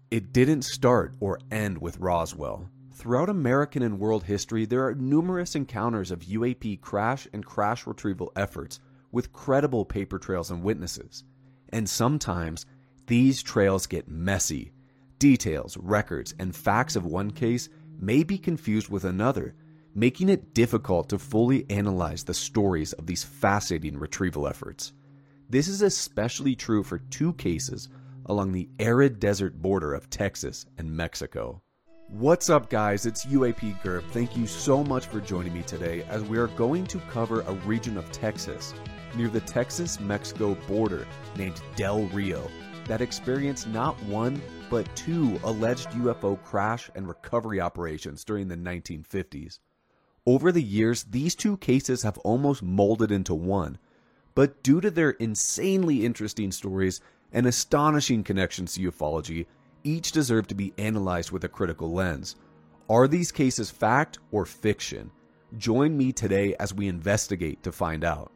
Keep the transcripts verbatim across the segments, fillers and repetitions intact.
It didn't start or end with Roswell. Throughout American and world history, there are numerous encounters of U A P crash and crash retrieval efforts with credible paper trails and witnesses. And sometimes, these trails get messy. Details, records, and facts of one case may be confused with another, making it difficult to fully analyze the stories of these fascinating retrieval efforts. This is especially true for two cases along the arid desert border of Texas and Mexico. What's up, guys? It's U A P Gerb. Thank you so much for joining me today as we are going to cover a region of Texas near the Texas-Mexico border named Del Rio that experienced not one but two alleged U F O crash and recovery operations during the nineteen fifties. Over the years, these two cases have almost molded into one, but due to their insanely interesting stories and astonishing connections to ufology, each deserve to be analyzed with a critical lens. Are these cases fact or fiction? Join me today as we investigate to find out.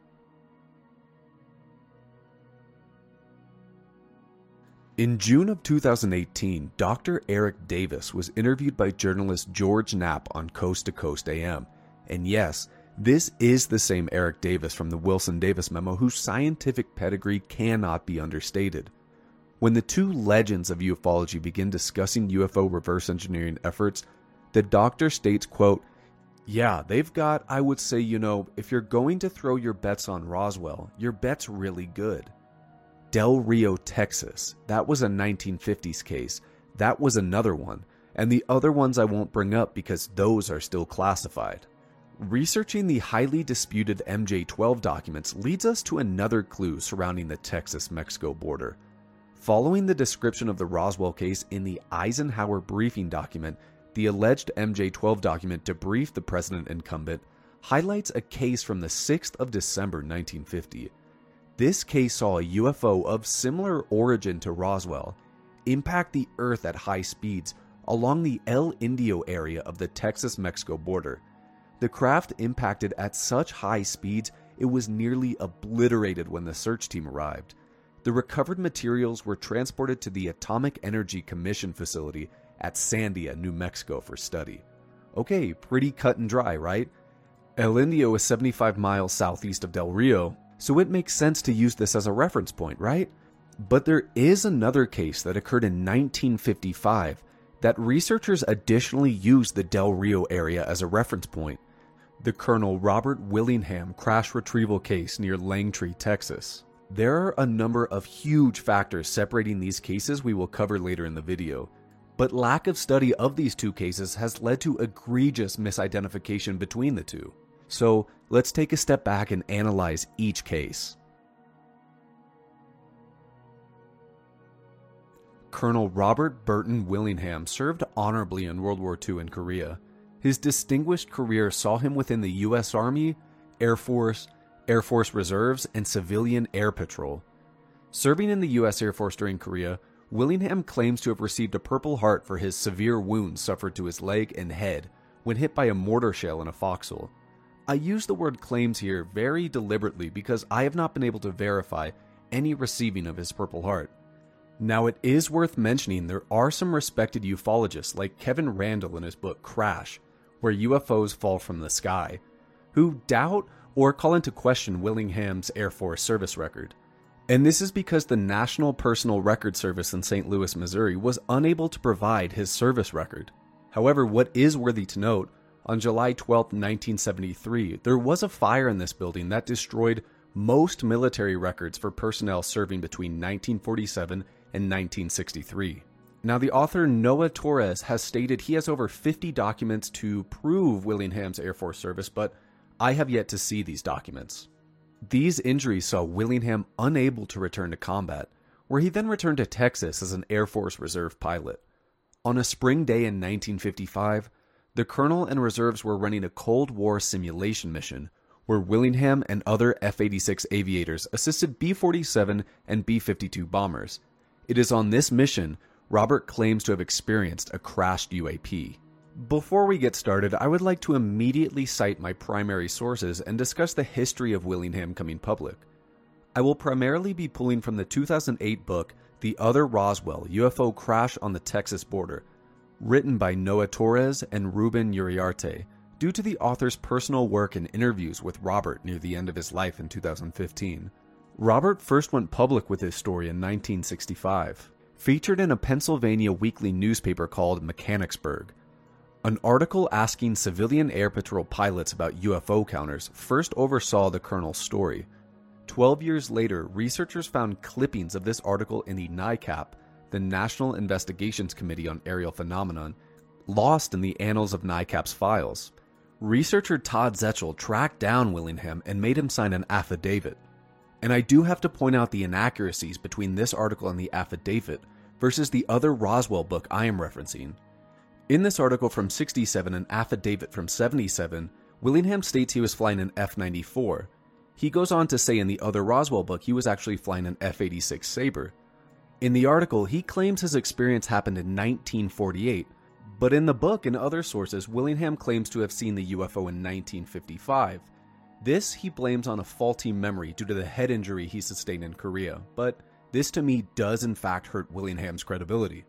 In June of two thousand eighteen, Doctor Eric Davis was interviewed by journalist George Knapp on Coast to Coast A M. And yes, this is the same Eric Davis from the Wilson Davis memo whose scientific pedigree cannot be understated. When the two legends of ufology begin discussing U F O reverse engineering efforts, the doctor states, quote, "Yeah, they've got, I would say, you know, if you're going to throw your bets on Roswell, your bet's really good. Del Rio, Texas, that was a nineteen fifties case. That was another one. And the other ones I won't bring up because those are still classified." Researching the highly disputed M J twelve documents leads us to another clue surrounding the Texas-Mexico border. Following the description of the Roswell case in the Eisenhower briefing document, the alleged M J twelve document to brief the president incumbent highlights a case from the sixth of December nineteen fifty. This case saw a U F O of similar origin to Roswell impact the Earth at high speeds along the El Indio area of the Texas-Mexico border. The craft impacted at such high speeds it was nearly obliterated when the search team arrived. The recovered materials were transported to the Atomic Energy Commission facility at Sandia, New Mexico for study. Okay, pretty cut and dry, right? El Indio is seventy-five miles southeast of Del Rio, so it makes sense to use this as a reference point, right? But there is another case that occurred in nineteen fifty-five that researchers additionally used the Del Rio area as a reference point. The Colonel Robert Willingham crash retrieval case near Langtree, Texas. There are a number of huge factors separating these cases we will cover later in the video, but lack of study of these two cases has led to egregious misidentification between the two. So let's take a step back and analyze each case. Colonel Robert Burton Willingham served honorably in World War Two in Korea. His distinguished career saw him within the U S Army, Air Force, Air Force Reserves, and Civilian Air Patrol. Serving in the U S Air Force during Korea, Willingham claims to have received a Purple Heart for his severe wounds suffered to his leg and head when hit by a mortar shell in a foxhole. I use the word claims here very deliberately because I have not been able to verify any receiving of his Purple Heart. Now, it is worth mentioning there are some respected ufologists like Kevin Randall in his book Crash, where U F Os fall from the sky, who doubt or call into question Willingham's Air Force service record. And this is because the National Personal Record Service in Saint Louis, Missouri was unable to provide his service record. However, what is worthy to note, on July twelfth, nineteen seventy-three, there was a fire in this building that destroyed most military records for personnel serving between nineteen forty-seven and nineteen sixty-three. Now, the author Noah Torres has stated he has over fifty documents to prove Willingham's Air Force service, but I have yet to see these documents. These injuries saw Willingham unable to return to combat, where he then returned to Texas as an Air Force Reserve pilot. On a spring day in nineteen fifty-five, the colonel and reserves were running a Cold War simulation mission, where Willingham and other F eighty-six aviators assisted B forty-seven and B fifty-two bombers. It is on this mission Robert claims to have experienced a crashed U A P. Before we get started, I would like to immediately cite my primary sources and discuss the history of Willingham coming public. I will primarily be pulling from the two thousand eight book, The Other Roswell, U F O Crash on the Texas Border, written by Noah Torres and Ruben Uriarte, due to the author's personal work and interviews with Robert near the end of his life in two thousand fifteen. Robert first went public with his story in nineteen sixty-five, featured in a Pennsylvania weekly newspaper called Mechanicsburg. An article asking civilian Air Patrol pilots about U F O counters first oversaw the colonel's story. Twelve years later, researchers found clippings of this article in the NICAP, the National Investigations Committee on Aerial Phenomenon, lost in the annals of NICAP's files. Researcher Todd Zetchell tracked down Willingham and made him sign an affidavit. And I do have to point out the inaccuracies between this article and the affidavit versus the other Roswell book I am referencing. In this article from sixty-seven and affidavit from seventy-seven, Willingham states he was flying an F ninety-four. He goes on to say in the other Roswell book he was actually flying an F eighty-six Sabre. In the article, he claims his experience happened in nineteen forty-eight, but in the book and other sources, Willingham claims to have seen the U F O in nineteen fifty-five. This he blames on a faulty memory due to the head injury he sustained in Korea, but this to me does in fact hurt Willingham's credibility.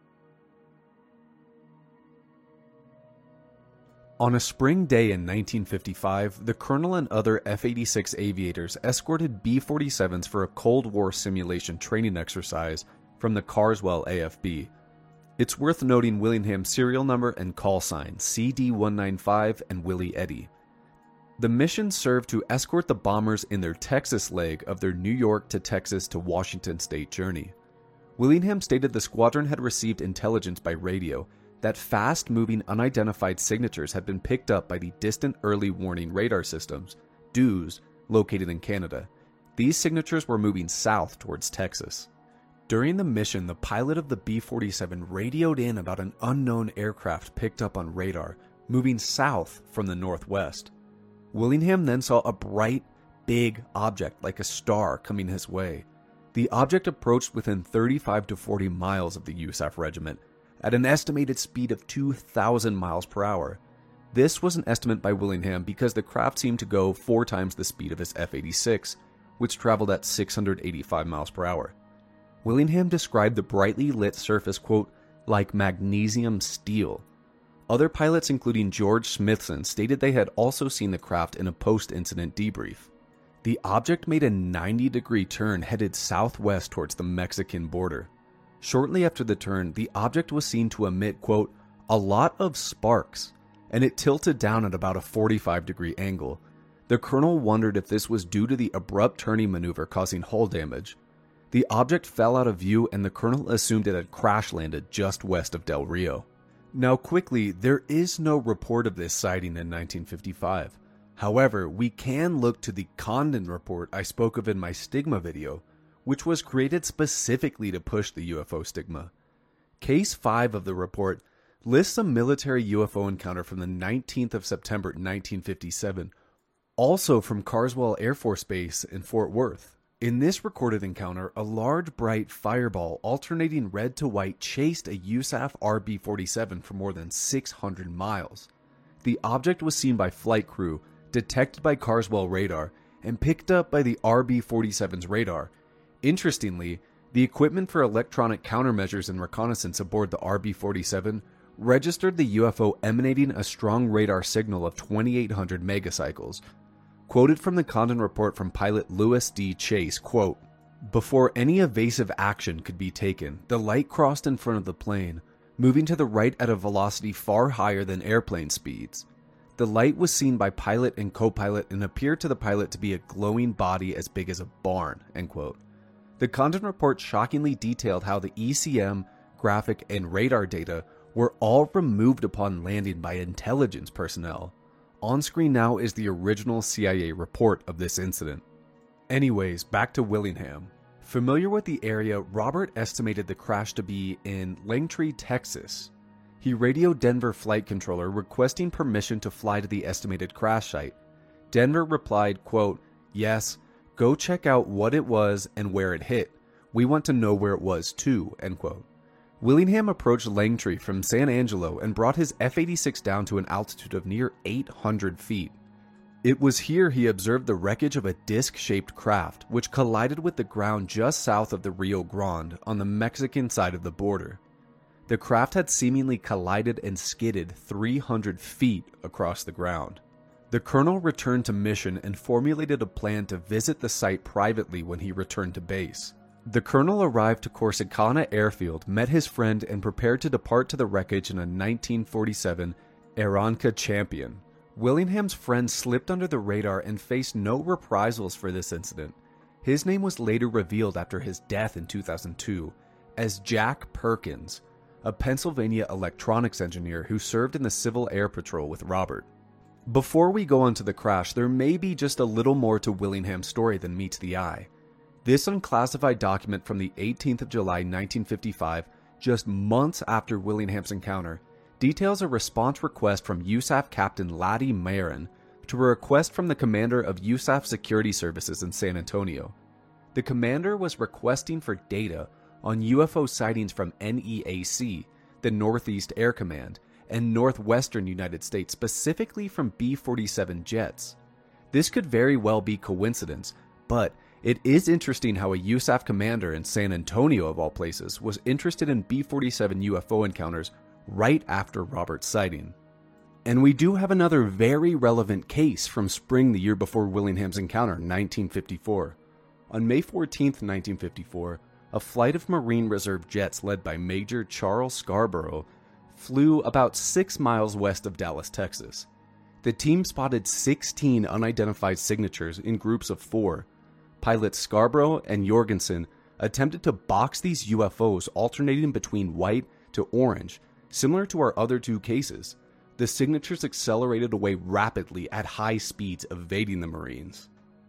On a spring day in nineteen fifty-five, the colonel and other F eighty-six aviators escorted B forty-sevens for a Cold War simulation training exercise from the Carswell A F B. It's worth noting Willingham's serial number and call sign, C D one ninety-five and Willie Eddy. The mission served to escort the bombers in their Texas leg of their New York to Texas to Washington state journey. Willingham stated the squadron had received intelligence by radio that fast-moving unidentified signatures had been picked up by the Distant Early Warning Radar Systems, D E W S, located in Canada. These signatures were moving south towards Texas. During the mission, the pilot of the B forty-seven radioed in about an unknown aircraft picked up on radar, moving south from the northwest. Willingham then saw a bright, big object like a star coming his way. The object approached within thirty-five to forty miles of the U S A F regiment, at an estimated speed of two thousand miles per hour. This was an estimate by Willingham because the craft seemed to go four times the speed of his F eighty-six, which traveled at six hundred eighty-five miles per hour. Willingham described the brightly lit surface, quote, like magnesium steel. Other pilots, including George Smithson, stated they had also seen the craft in a post-incident debrief. The object made a ninety degree turn headed southwest towards the Mexican border. Shortly after the turn, the object was seen to emit, quote, a lot of sparks, and it tilted down at about a forty-five degree angle. The colonel wondered if this was due to the abrupt turning maneuver causing hull damage. The object fell out of view and the colonel assumed it had crash landed just west of Del Rio. Now quickly, there is no report of this sighting in nineteen fifty-five. However, we can look to the Condon report I spoke of in my stigma video, which was created specifically to push the U F O stigma. Case five of the report lists a military U F O encounter from the nineteenth of September nineteen fifty-seven, also from Carswell Air Force Base in Fort Worth. In this recorded encounter, a large bright fireball alternating red to white chased a U S A F R B forty-seven for more than six hundred miles. The object was seen by flight crew, detected by Carswell radar, and picked up by the R B forty-seven's radar. Interestingly, the equipment for electronic countermeasures and reconnaissance aboard the R B forty-seven registered the U F O emanating a strong radar signal of twenty-eight hundred megacycles. Quoted from the Condon report from pilot Lewis D. Chase, quote, before any evasive action could be taken, the light crossed in front of the plane, moving to the right at a velocity far higher than airplane speeds. The light was seen by pilot and co-pilot and appeared to the pilot to be a glowing body as big as a barn, end quote. The Condon report shockingly detailed how the E C M, graphic, and radar data were all removed upon landing by intelligence personnel. On screen now is the original C I A report of this incident. Anyways, back to Willingham. Familiar with the area, Robert estimated the crash to be in Langtry, Texas. He radioed Denver flight controller requesting permission to fly to the estimated crash site. Denver replied, quote, yes, go check out what it was and where it hit. We want to know where it was too, end quote. Willingham approached Langtry from San Angelo and brought his F eighty-six down to an altitude of near eight hundred feet. It was here he observed the wreckage of a disc-shaped craft which collided with the ground just south of the Rio Grande on the Mexican side of the border. The craft had seemingly collided and skidded three hundred feet across the ground. The colonel returned to mission and formulated a plan to visit the site privately when he returned to base. The colonel arrived to Corsicana Airfield, met his friend, and prepared to depart to the wreckage in a nineteen forty-seven Aeronca Champion. Willingham's friend slipped under the radar and faced no reprisals for this incident. His name was later revealed after his death in two thousand two as Jack Perkins, a Pennsylvania electronics engineer who served in the Civil Air Patrol with Robert. Before we go on to the crash, there may be just a little more to Willingham's story than meets the eye. This unclassified document from the eighteenth of July nineteen fifty-five, just months after Willingham's encounter, details a response request from U S A F Captain Laddie Marin to a request from the commander of U S A F Security Services in San Antonio. The commander was requesting for data on U F O sightings from N E A C, the Northeast Air Command, and northwestern United States, specifically from B forty-seven jets. This could very well be coincidence, but it is interesting how a U S A F commander in San Antonio, of all places, was interested in B forty-seven U F O encounters right after Robert's sighting. And we do have another very relevant case from spring the year before Willingham's encounter, nineteen fifty-four. On May fourteenth, nineteen fifty-four, a flight of Marine Reserve jets led by Major Charles Scarborough flew about six miles west of Dallas, Texas. The team spotted sixteen unidentified signatures in groups of four. Pilots Scarborough and Jorgensen attempted to box these U F Os alternating between white to orange. Similar to our other two cases, the signatures accelerated away rapidly at high speeds, evading the Marines.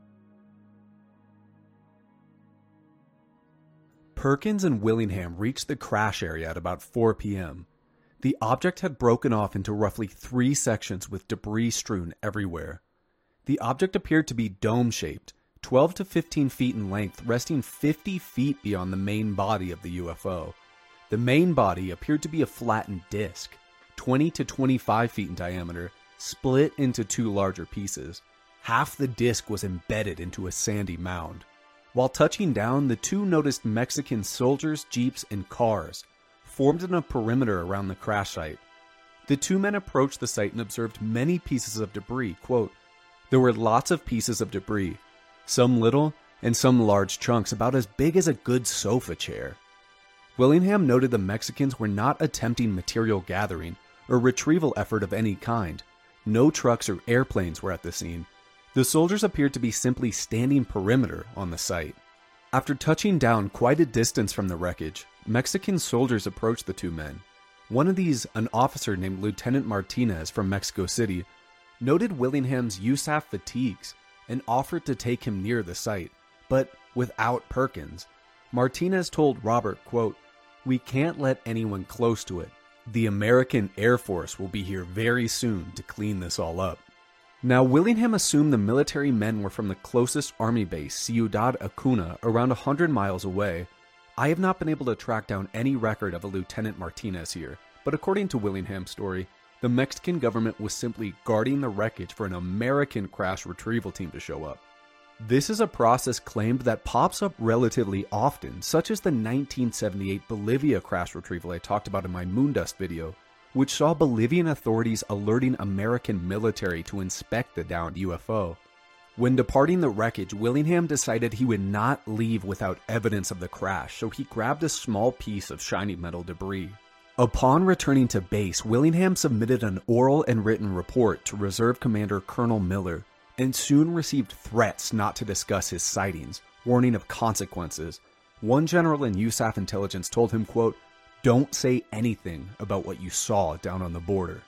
Perkins and Willingham reached the crash area at about four p.m. The object had broken off into roughly three sections with debris strewn everywhere. The object appeared to be dome-shaped, twelve to fifteen feet in length, resting fifty feet beyond the main body of the U F O. The main body appeared to be a flattened disc, twenty to twenty-five feet in diameter, split into two larger pieces. Half the disc was embedded into a sandy mound. While touching down, the two noticed Mexican soldiers, jeeps, and cars formed in a perimeter around the crash site. The two men approached the site and observed many pieces of debris. Quote, "There were lots of pieces of debris, some little and some large chunks about as big as a good sofa chair." Willingham noted the Mexicans were not attempting material gathering or retrieval effort of any kind. No trucks or airplanes were at the scene. The soldiers appeared to be simply standing perimeter on the site. After touching down quite a distance from the wreckage, Mexican soldiers approached the two men. One of these, an officer named Lieutenant Martinez from Mexico City, noted Willingham's U S A F fatigues and offered to take him near the site, but without Perkins. Martinez told Robert, quote, "We can't let anyone close to it. The American Air Force will be here very soon to clean this all up." Now, Willingham assumed the military men were from the closest army base, Ciudad Acuna, around one hundred miles away. I have not been able to track down any record of a Lieutenant Martinez here, but according to Willingham's story, the Mexican government was simply guarding the wreckage for an American crash retrieval team to show up. This is a process claimed that pops up relatively often, such as the nineteen seventy-eight Bolivia crash retrieval I talked about in my Moondust video, which saw Bolivian authorities alerting American military to inspect the downed U F O. When departing the wreckage, Willingham decided he would not leave without evidence of the crash, so he grabbed a small piece of shiny metal debris. Upon returning to base, Willingham submitted an oral and written report to Reserve Commander Colonel Miller, and soon received threats not to discuss his sightings, warning of consequences. One general in U S A F intelligence told him, quote, "Don't say anything about what you saw down on the border."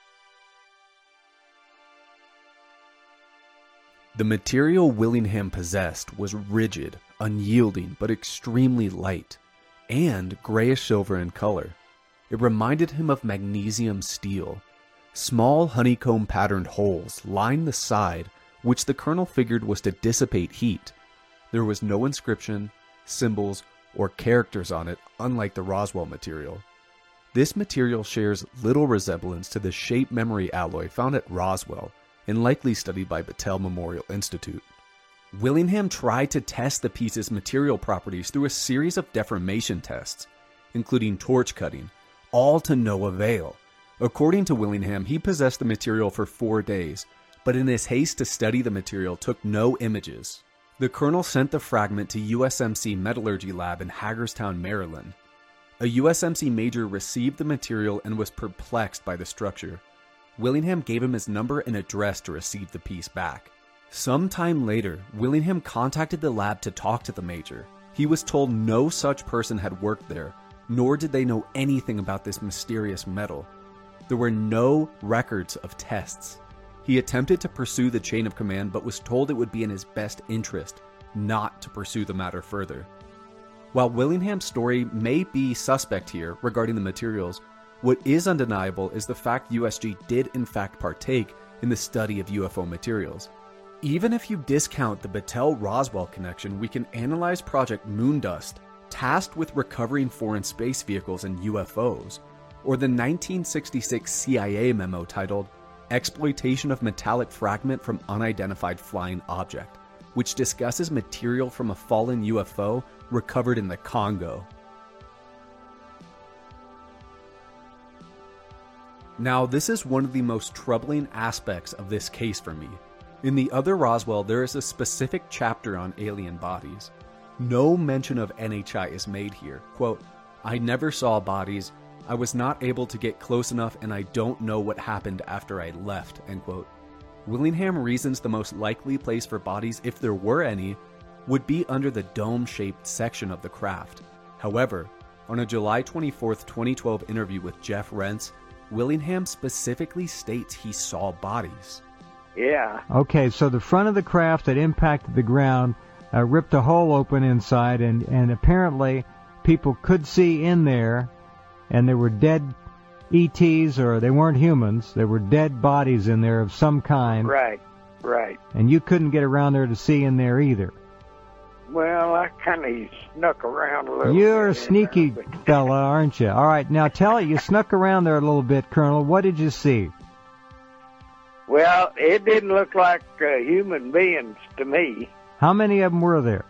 The material Willingham possessed was rigid, unyielding, but extremely light, and grayish-silver in color. It reminded him of magnesium steel. Small honeycomb-patterned holes lined the side, which the colonel figured was to dissipate heat. There was no inscription, symbols, or characters on it, unlike the Roswell material. This material shares little resemblance to the shape memory alloy found at Roswell, and likely studied by Battelle Memorial Institute. Willingham tried to test the piece's material properties through a series of deformation tests, including torch cutting, all to no avail. According to Willingham, he possessed the material for four days, but in his haste to study the material took no images. The colonel sent the fragment to U S M C Metallurgy Lab in Hagerstown, Maryland. A U S M C major received the material and was perplexed by the structure. Willingham gave him his number and address to receive the piece back. Some time later, Willingham contacted the lab to talk to the major. He was told no such person had worked there, nor did they know anything about this mysterious metal. There were no records of tests. He attempted to pursue the chain of command, but was told it would be in his best interest not to pursue the matter further. While Willingham's story may be suspect here regarding the materials, what is undeniable is the fact U S G did in fact partake in the study of U F O materials. Even if you discount the Battelle-Roswell connection, we can analyze Project Moondust, tasked with recovering foreign space vehicles and U F Os, or the nineteen sixty-six C I A memo titled Exploitation of Metallic Fragment from Unidentified Flying Object, which discusses material from a fallen U F O recovered in the Congo. Now, this is one of the most troubling aspects of this case for me. In the other Roswell, there is a specific chapter on alien bodies. No mention of N H I is made here. Quote, "I never saw bodies. I was not able to get close enough and I don't know what happened after I left," end quote. Willingham reasons the most likely place for bodies, if there were any, would be under the dome-shaped section of the craft. However, on a July twenty-fourth, twenty twelve interview with Jeff Rentz, Willingham specifically states he saw bodies. Yeah. Okay, so the front of the craft that impacted the ground uh, ripped a hole open inside, and, and apparently people could see in there, and there were dead E Ts, or they weren't humans. There were dead bodies in there of some kind. Right, right. And you couldn't get around there to see in there either. Well, I kind of snuck around a little You're bit. a sneaky there, but... fella, aren't you? All right, now tell it. You snuck around there a little bit, Colonel. What did you see? Well, it didn't look like uh, human beings to me. How many of them were there?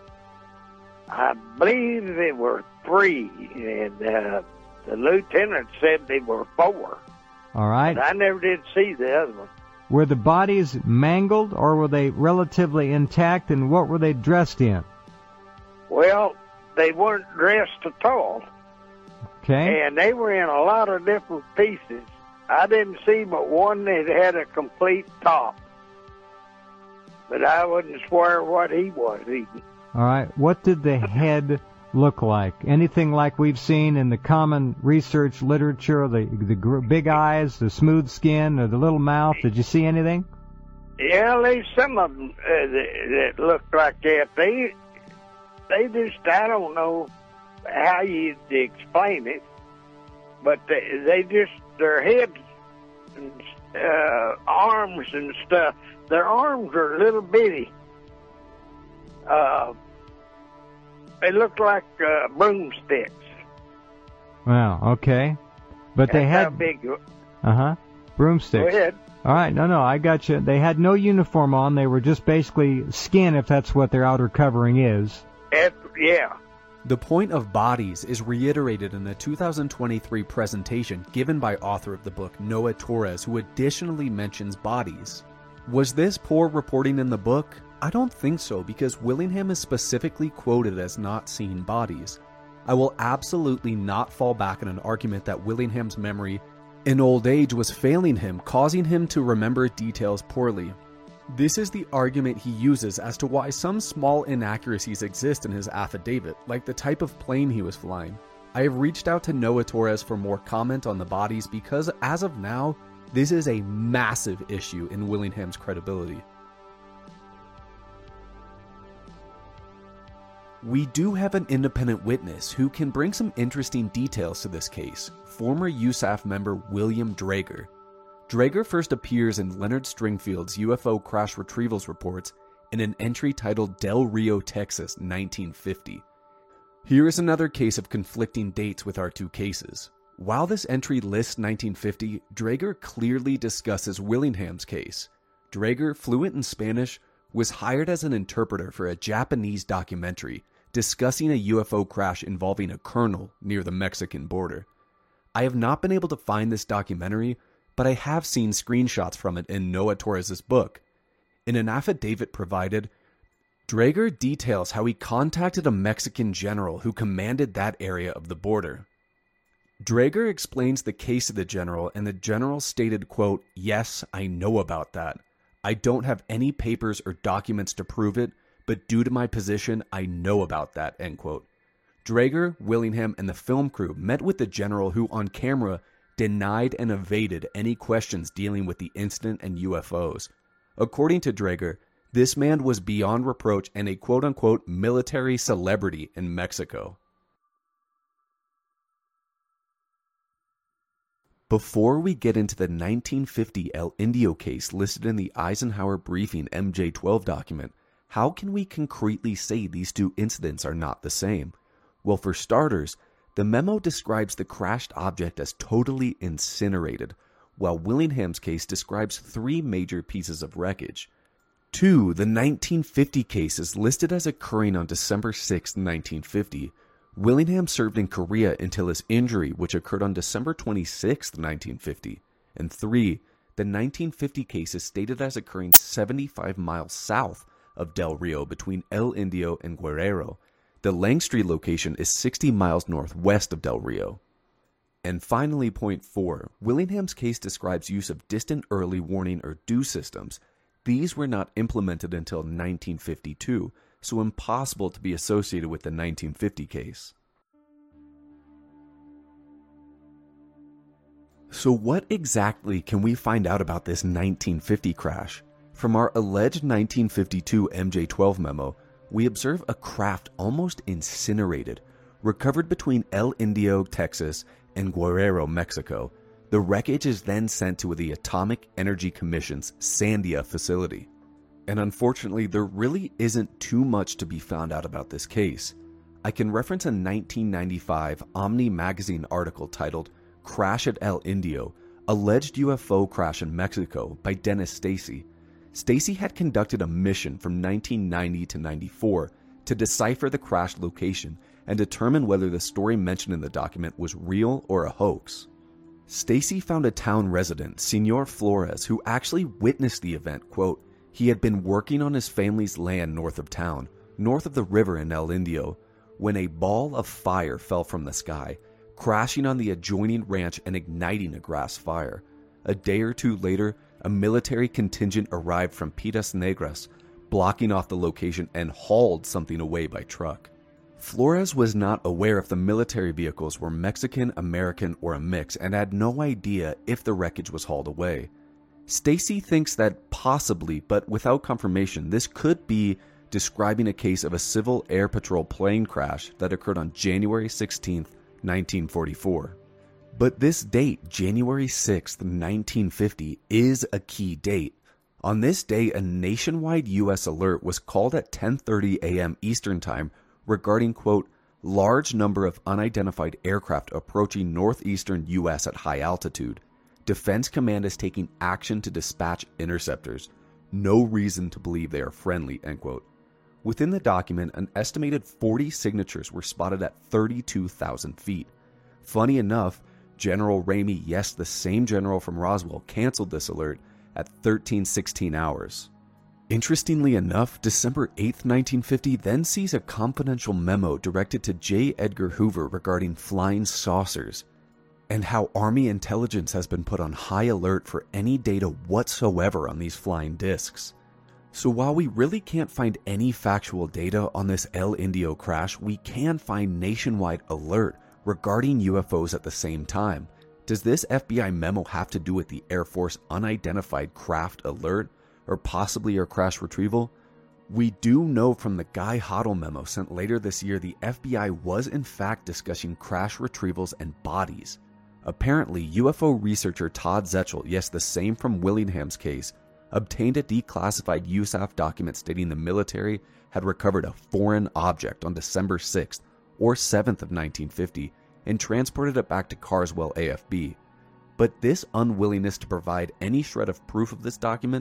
I believe there were three, and uh, the lieutenant said there were four. All right. But I never did see the other one. Were the bodies mangled, or were they relatively intact, and what were they dressed in? Well, they weren't dressed at all. Okay. And they were in a lot of different pieces. I didn't see but one that had a complete top. But I wouldn't swear what he was even. All right. What did the head look like? Anything like we've seen in the common research literature, the the gr- big eyes, the smooth skin, or the little mouth? Did you see anything? Yeah, there's some of them uh, that, that looked like that. They, they just, I don't know how you'd explain it, but they, they just, their heads and uh, arms and stuff, their arms are little bitty. Uh, they look like uh, broomsticks. Wow, okay. But they That's had... how big. Uh-huh. Broomsticks. Go ahead. All right, no, no, I got you. They had no uniform on. They were just basically skin, if that's what their outer covering is. It, yeah. The point of bodies is reiterated in the two thousand twenty-three presentation given by author of the book, Noah Torres, who additionally mentions bodies. Was this poor reporting in the book? I don't think so, because Willingham is specifically quoted as not seeing bodies. I will absolutely not fall back on an argument that Willingham's memory in old age was failing him, causing him to remember details poorly. This is the argument he uses as to why some small inaccuracies exist in his affidavit, like the type of plane he was flying. I have reached out to Noah Torres for more comment on the bodies because, as of now, this is a massive issue in Willingham's credibility. We do have an independent witness who can bring some interesting details to this case, former U S A F member William Drager. Drager first appears in Leonard Stringfield's U F O crash retrievals reports in an entry titled Del Rio, Texas, nineteen fifty. Here is another case of conflicting dates with our two cases. While this entry lists nineteen fifty, Drager clearly discusses Willingham's case, Draeger, fluent in Spanish, was hired as an interpreter for a Japanese documentary discussing a U F O crash involving a colonel near the Mexican border. I have not been able to find this documentary, but I have seen screenshots from it in Noah Torres' book. In an affidavit provided, Draeger details how he contacted a Mexican general who commanded that area of the border. Draeger explains the case to the general, and the general stated, quote, "Yes, I know about that. I don't have any papers or documents to prove it, but due to my position, I know about that," end quote. Draeger, Willingham, and the film crew met with the general, who on camera denied and evaded any questions dealing with the incident and U F Os. According to Draeger, this man was beyond reproach and a quote-unquote military celebrity in Mexico. Before we get into the nineteen fifty El Indio case listed in the Eisenhower Briefing M J twelve document, how can we concretely say these two incidents are not the same? Well, for starters, the memo describes the crashed object as totally incinerated, while Willingham's case describes three major pieces of wreckage. Two, the nineteen fifty case is listed as occurring on December sixth, nineteen fifty. Willingham served in Korea until his injury, which occurred on December twenty-sixth, nineteen fifty. And three, the nineteen fifty case is stated as occurring seventy-five miles south of Del Rio between El Indio and Guerrero. The Langstry location is sixty miles northwest of Del Rio. And finally, point four, Willingham's case describes use of distant early warning or D U systems. These were not implemented until nineteen fifty-two, so impossible to be associated with the nineteen fifty case. So what exactly can we find out about this nineteen fifty crash? From our alleged nineteen fifty-two M J twelve memo, we observe a craft almost incinerated, recovered between El Indio, Texas, and Guerrero, Mexico. The wreckage is then sent to the Atomic Energy Commission's Sandia facility. And unfortunately, there really isn't too much to be found out about this case. I can reference a nineteen ninety-five Omni magazine article titled "Crash at El Indio, Alleged U F O Crash in Mexico" by Dennis Stacy. Stacy had conducted a mission from nineteen ninety to ninety-four to decipher the crash location and determine whether the story mentioned in the document was real or a hoax. Stacy found a town resident, Senor Flores, who actually witnessed the event. Quote, "He had been working on his family's land north of town, north of the river in El Indio, when a ball of fire fell from the sky, crashing on the adjoining ranch and igniting a grass fire. A day or two later, a military contingent arrived from Piedras Negras, blocking off the location and hauled something away by truck." Flores was not aware if the military vehicles were Mexican, American, or a mix, and had no idea if the wreckage was hauled away. Stacy thinks that possibly, but without confirmation, this could be describing a case of a Civil Air Patrol plane crash that occurred on January sixteenth, nineteen forty-four. But this date, January sixth, nineteen fifty, is a key date. On this day, a nationwide U S alert was called at ten thirty a m Eastern Time regarding, quote, "large number of unidentified aircraft approaching northeastern U S at high altitude. Defense Command is taking action to dispatch interceptors. No reason to believe they are friendly," end quote. Within the document, an estimated forty signatures were spotted at thirty-two thousand feet. Funny enough, General Ramey, yes, the same general from Roswell, canceled this alert at thirteen sixteen hours. Interestingly enough, December eighth, nineteen fifty then sees a confidential memo directed to J. Edgar Hoover regarding flying saucers, and how Army intelligence has been put on high alert for any data whatsoever on these flying discs. So while we really can't find any factual data on this El Indio crash, we can find nationwide alert regarding U F Os at the same time. Does this F B I memo have to do with the Air Force Unidentified Craft Alert, or possibly a crash retrieval? We do know from the Guy Hoddle memo sent later this year the F B I was in fact discussing crash retrievals and bodies. Apparently, U F O researcher Todd Zetchell, yes, the same from Willingham's case, obtained a declassified U S A F document stating the military had recovered a foreign object on December sixth or seventh of nineteen fifty and transported it back to Carswell A F B. But this unwillingness to provide any shred of proof of this document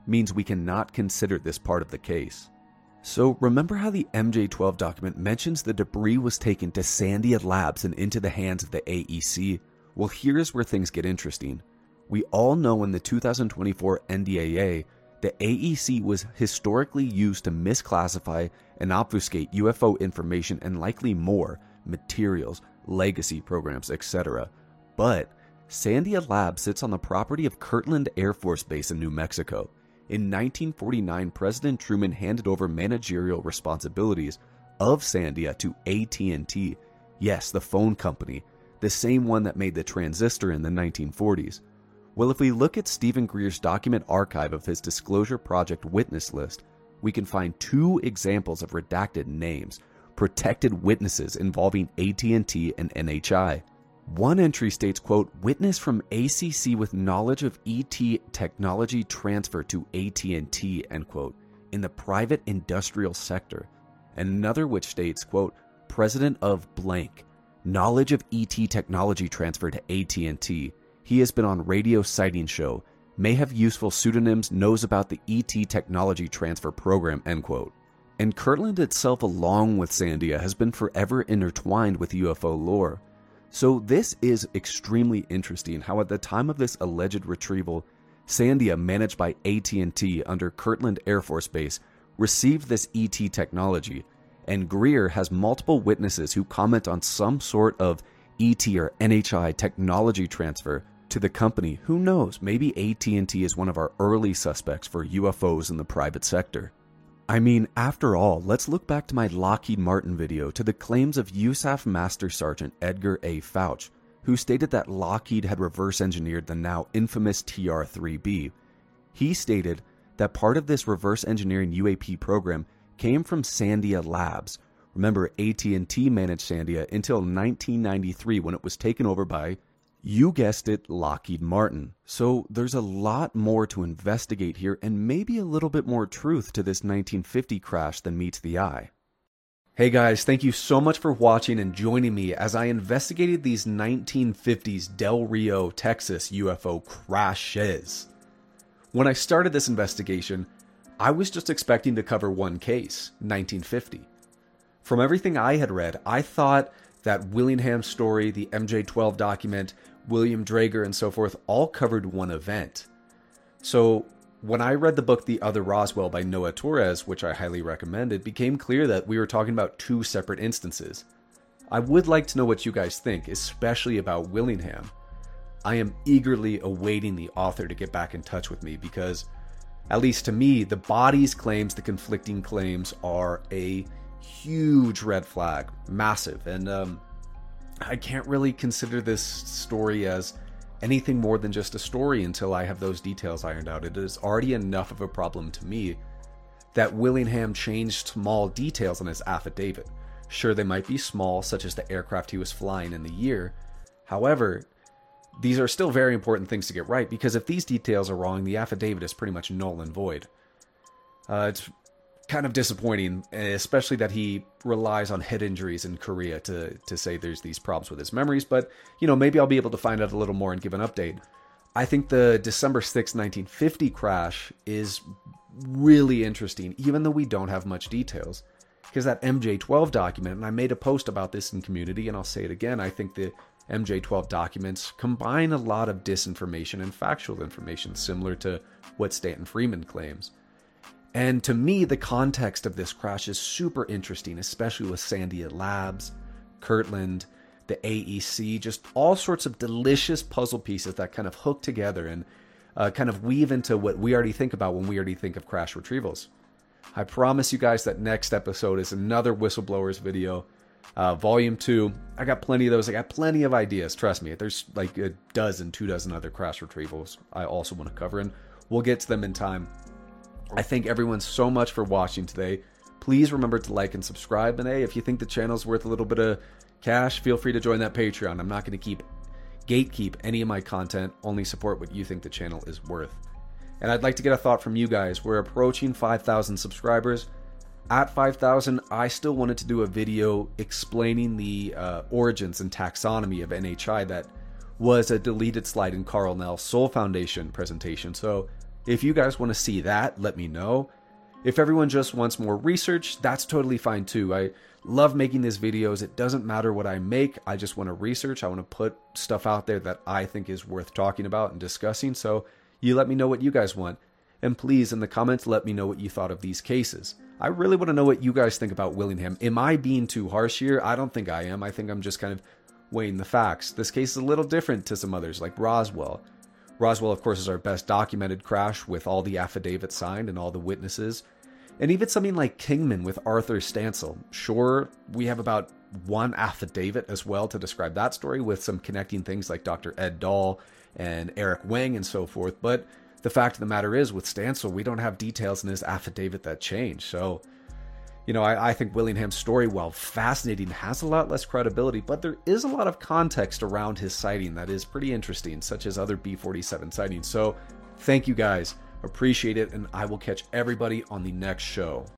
means we cannot consider this part of the case. So remember how the M J twelve document mentions the debris was taken to Sandia Labs and into the hands of the A E C? Well, here's where things get interesting. We all know in the two thousand twenty-four N D A A, the A E C was historically used to misclassify and obfuscate U F O information and likely more materials, legacy programs, et cetera. But Sandia Labs sits on the property of Kirtland Air Force Base in New Mexico. In nineteen forty-nine, President Truman handed over managerial responsibilities of Sandia to A T and T, yes, the phone company, the same one that made the transistor in the nineteen forties. Well, if we look at Stephen Greer's document archive of his Disclosure Project witness list, we can find two examples of redacted names, protected witnesses involving A T and T and N H I. One entry states, quote, witness from A C C with knowledge of E T technology transfer to A T and T, end quote, in the private industrial sector. And another which states, quote, president of blank, knowledge of E T technology transfer to A T and T. He has been on radio sighting show, may have useful pseudonyms, knows about the E T technology transfer program, end quote. And Kirtland itself, along with Sandia, has been forever intertwined with U F O lore. So this is extremely interesting how at the time of this alleged retrieval, Sandia, managed by A T and T under Kirtland Air Force Base, received this E T technology, and Greer has multiple witnesses who comment on some sort of E T or N H I technology transfer to the company. Who knows, maybe A T and T is one of our early suspects for U F Os in the private sector. I mean, after all, let's look back to my Lockheed Martin video to the claims of U S A F Master Sergeant Edgar A. Fouch, who stated that Lockheed had reverse engineered the now infamous T R three B. He stated that part of this reverse engineering U A P program came from Sandia Labs. Remember, A T and T managed Sandia until nineteen ninety-three when it was taken over by, you guessed it, Lockheed Martin. So there's a lot more to investigate here and maybe a little bit more truth to this nineteen fifty crash than meets the eye. Hey guys, thank you so much for watching and joining me as I investigated these nineteen fifties Del Rio, Texas U F O crashes. When I started this investigation, I was just expecting to cover one case, nineteen fifty. From everything I had read, I thought that Willingham's story, the M J twelve document, William Drager, and so forth all covered one event. So when I read the book The Other Roswell by Noah Torres, which I highly recommend, it became clear that we were talking about two separate instances. I would like to know what you guys think, especially about Willingham. I am eagerly awaiting the author to get back in touch with me because, at least to me, the body's claims, the conflicting claims, are a huge red flag, massive, and um, I can't really consider this story as anything more than just a story until I have those details ironed out. It is already enough of a problem to me that Willingham changed small details on his affidavit. Sure, they might be small, such as the aircraft he was flying in the year. However, these are still very important things to get right, because if these details are wrong, the affidavit is pretty much null and void. Uh, it's kind of disappointing, especially that he relies on head injuries in Korea to, to say there's these problems with his memories, but, you know, maybe I'll be able to find out a little more and give an update. I think the December sixth, nineteen fifty crash is really interesting, even though we don't have much details. Because that M J twelve document, and I made a post about this in community, and I'll say it again, I think the M J twelve documents combine a lot of disinformation and factual information, similar to what Stanton Freeman claims. And to me, the context of this crash is super interesting, especially with Sandia Labs, Kirtland, the A E C, just all sorts of delicious puzzle pieces that kind of hook together and uh, kind of weave into what we already think about when we already think of crash retrievals. I promise you guys that next episode is another Whistleblowers video. Uh, volume two. I got plenty of those. I got plenty of ideas. Trust me. There's like a dozen, two dozen other crash retrievals I also want to cover, and we'll get to them in time. I thank everyone so much for watching today. Please remember to like and subscribe. And hey, if you think the channel's worth a little bit of cash, feel free to join that Patreon. I'm not going to keep gatekeep any of my content. Only support what you think the channel is worth. And I'd like to get a thought from you guys. We're approaching five thousand subscribers. At five thousand, I still wanted to do a video explaining the uh, origins and taxonomy of N H I that was a deleted slide in Carl Nell's Soul Foundation presentation. So If you guys want to see that, let me know. If everyone just wants more research, that's totally fine too. I love making these videos. It doesn't matter what I make. I just want to research. I want to put stuff out there that I think is worth talking about and discussing. So you let me know what you guys want. And please, in the comments, let me know what you thought of these cases. I really want to know what you guys think about Willingham. Am I being too harsh here? I don't think I am. I think I'm just kind of weighing the facts. This case is a little different to some others, like Roswell. Roswell, of course, is our best documented crash with all the affidavits signed and all the witnesses. And even something like Kingman with Arthur Stancil. Sure, we have about one affidavit as well to describe that story with some connecting things like Doctor Ed Dahl and Eric Wang and so forth. But the fact of the matter is, with Stancil, we don't have details in his affidavit that change. So, you know, I, I think Willingham's story, while fascinating, has a lot less credibility, but there is a lot of context around his sighting that is pretty interesting, such as other B forty-seven sightings. So thank you guys. Appreciate it, and I will catch everybody on the next show.